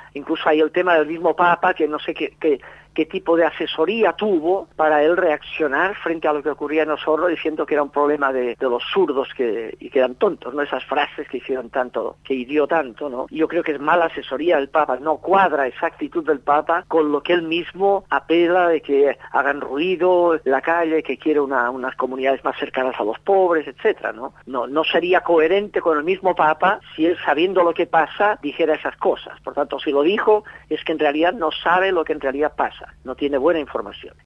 Incluso hay el tema del mismo Papa, que no sé qué tipo de asesoría tuvo para él reaccionar frente a lo que ocurría en Osorno, diciendo que era un problema de los zurdos y que eran tontos, ¿no? Esas frases que hicieron tanto, que hirió tanto, ¿no? Yo creo que es mala asesoría del Papa, no cuadra esa actitud del Papa con lo que él mismo apela de que hagan ruido en la calle, que quiere unas comunidades más cercanas a los pobres, etcétera, ¿no? No sería coherente con el mismo Papa si él, sabiendo lo que pasa, dijera esas cosas. Por tanto, si lo dijo, es que en realidad no sabe lo que en realidad pasa, no tiene buena información.